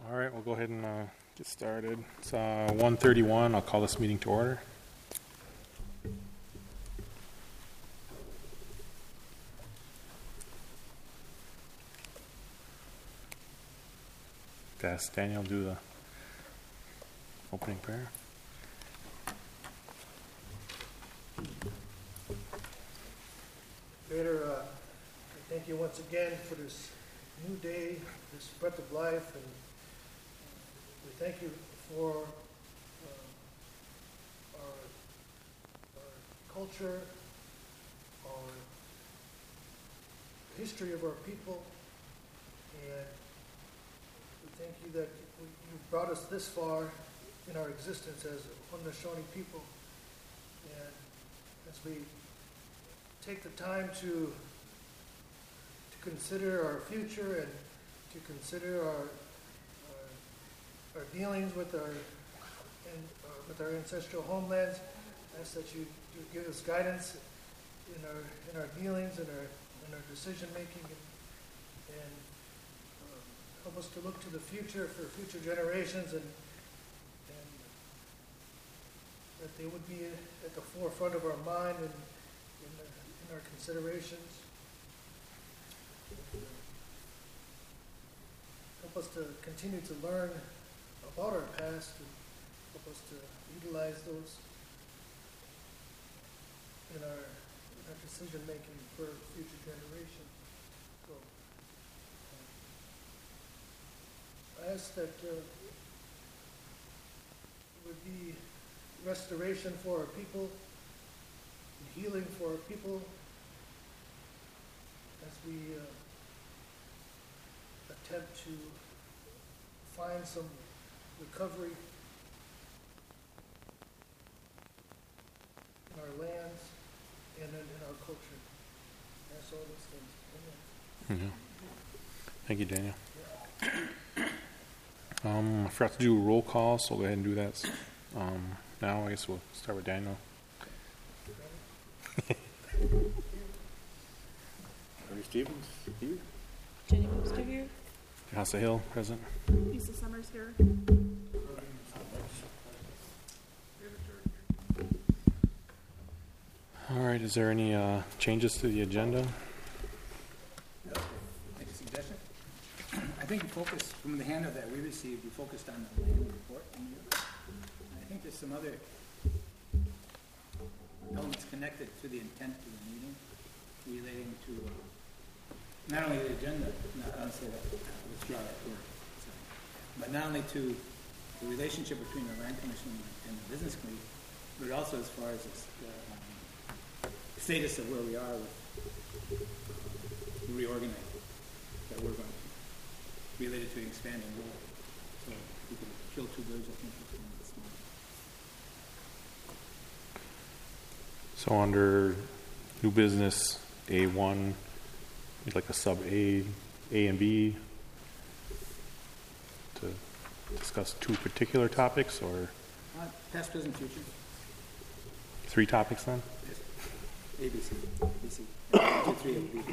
All right, we'll go ahead and get started. It's 1:31. I'll call this meeting to order. Ask Daniel to do the opening prayer. Creator, I thank you once again for this new day, this breath of life, and we thank you for our culture, our history of our people, and we thank you that you've brought us this far in our existence as Haudenosaunee people, and as we take the time to consider our future and to consider our dealings with our ancestral homelands. I ask that you give us guidance in our dealings and our decision making, and help us to look to the future for future generations, and that they would be at the forefront of our mind and in our considerations. Help us to continue to learn about our past and help us to utilize those in our decision making for future generations. So I ask that it would be restoration for our people, healing for our people, as we attempt to find some recovery in our lands and in our culture. That's all those things. Mm-hmm. Thank you, Daniel. I forgot to do a roll call, so we'll go ahead and do that now. I guess we'll start with Daniel. Barry Stevens, here. Jenny Webster here. Casa Hill, present. Lisa Summers here. All right, is there any changes to the agenda? Make a suggestion. I think you focused, from the handout that we received, you focused on the land report. I think there's some other elements connected to the intent of the meeting relating to not only the agenda, I'll say that, withdraw that word, but not only to the relationship between the Land Commission and the Business Committee, but also as far as the status of where we are with reorganizing that we're going to, related to expanding role. So we can kill two birds, I think, with one stone. So under new business A1, we'd like a sub A and B to discuss two particular topics, or Past, present, future. three topics then? Yes. A, B, C. B, C. 2, 3, and B.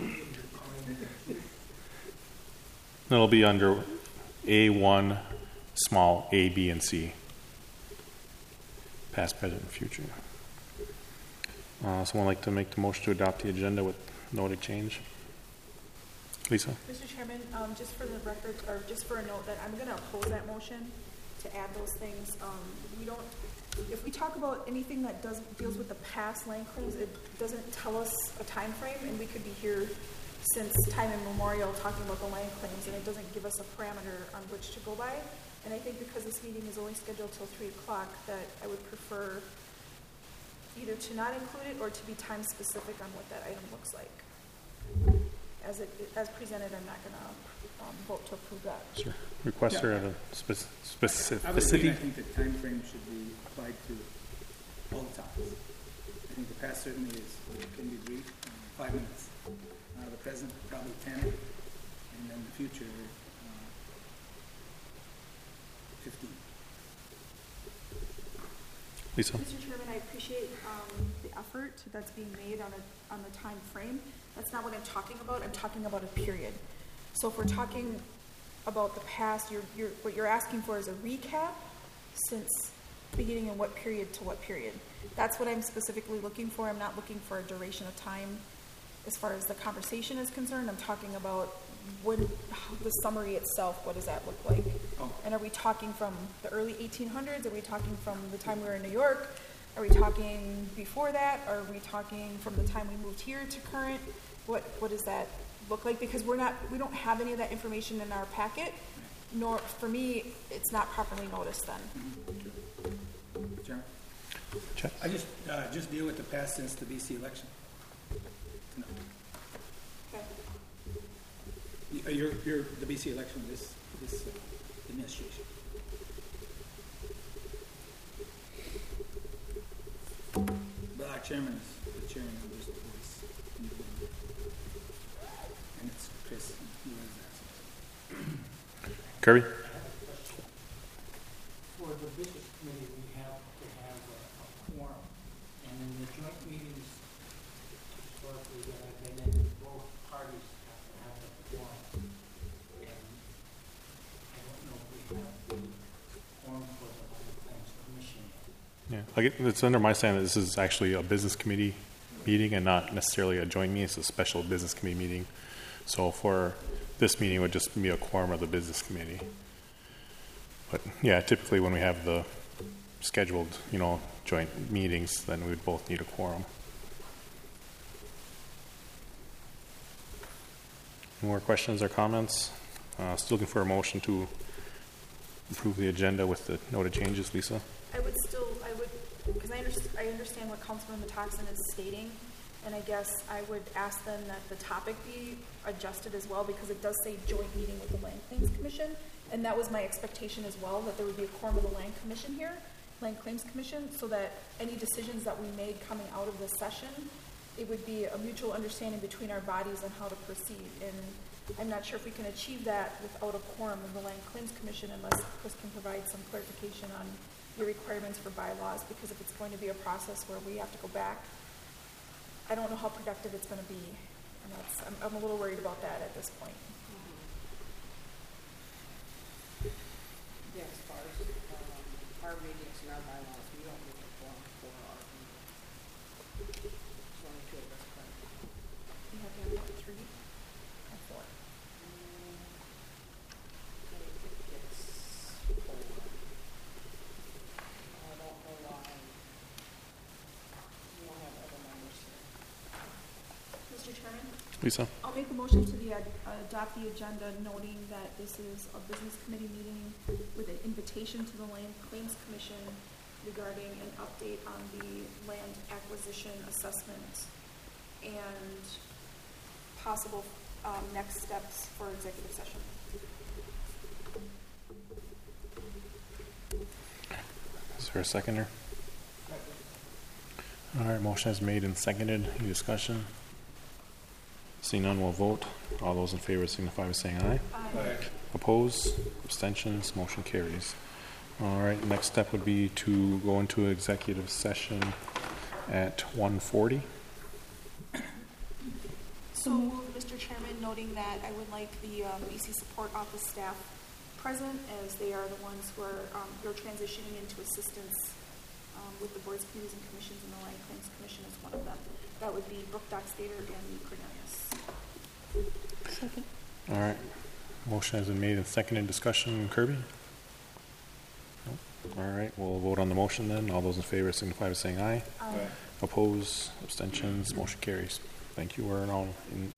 It'll be under A1, small A, B, and C. Past, present, and future. Someone like to make the motion to adopt the agenda with noted change? Lisa? Mr. Chairman, just for the record, or just for a note, that I'm going to oppose that motion to add those things. If we talk about anything that deals with the past land claims, it doesn't tell us a time frame, and we could be here since time immemorial talking about the land claims, and it doesn't give us a parameter on which to go by. And I think because this meeting is only scheduled till 3 o'clock, that I would prefer either to not include it or to be time specific on what that item looks like. As presented, I'm not going to vote to approve that. Sure. Requester of a I specificity. think the time frame should be applied to all the topics. I think the past certainly can be brief, 5 minutes. The present, probably 10, and then the future, 15. Lisa? Mr. Chairman, I appreciate the effort that's being made on the time frame. That's not what I'm talking about. I'm talking about a period. So if we're talking about the past, what you're asking for is a recap since beginning in what period to what period. That's what I'm specifically looking for. I'm not looking for a duration of time as far as the conversation is concerned. I'm talking about the summary itself, what does that look like? Oh. And are we talking from the early 1800s? Are we talking from the time we were in New York? Are we talking before that? Are we talking from the time we moved here to current? What does that look like? Because we don't have any of that information in our packet, nor, for me, it's not properly noticed then. Chairman? Check. I just deal with the past since the BC election. No. Okay. You're the BC election, this administration. But our chairman is the chairman of this, and it's Chris, who is that. Kirby? For the business committee, we have to have a quorum, and in the joint meetings, historically, that I've been in, both parties have to have a quorum. And I don't know if we have the quorum for the Land Claims Commission yet. Yeah, it's under my standing that this is actually a business committee meeting and not necessarily a joint meeting. It's a special business committee meeting. So for this meeting, it would just be a quorum of the business committee. But yeah, typically when we have the scheduled, joint meetings, then we would both need a quorum. Any more questions or comments? Still looking for a motion to approve the agenda with the noted changes, Lisa? Because I understand what Councilman Metaxen is stating, and I guess I would ask then that the topic be adjusted as well, because it does say joint meeting with the Land Claims Commission, and that was my expectation as well, that there would be a quorum of the Land Claims Commission, so that any decisions that we made coming out of this session, it would be a mutual understanding between our bodies on how to proceed. And I'm not sure if we can achieve that without a quorum of the Land Claims Commission, unless Chris can provide some clarification on your requirements for bylaws, because if it's going to be a process where we have to go back, I don't know how productive it's going to be, and I'm a little worried about that at this point. Yeah, as far as our meetings and our bylaws, we don't need a quorum for our meetings. There's only two of us present. You have to have what, 3 or 4? I think it's 4. I don't know why we don't have other members here. Mr. Chairman? Lisa? I'll make a motion to adopt the agenda, noting that this is a business committee meeting with an invitation to the Land Claims Commission regarding an update on the land acquisition assessment and possible next steps for executive session. Is there a seconder? All right, motion is made and seconded. Any discussion? Seeing none, we'll vote. All those in favor signify by saying aye. Aye. Opposed? Abstentions? Motion carries. All right, next step would be to go into executive session at 1:40. So, Mr. Chairman, noting that I would like the BC Support Office staff present, as they are the ones who are they're transitioning into assistance with the boards, committees, and commissions, and the Land Claims Commission is one of them. That would be Brooke Dockstader and Cornelius. Second. All right, motion has been made and seconded. Discussion, Kirby? Nope. All right, we'll vote on the motion then. All those in favor signify by saying aye. Aye. Opposed? Abstentions? Motion carries. Thank you. We're now in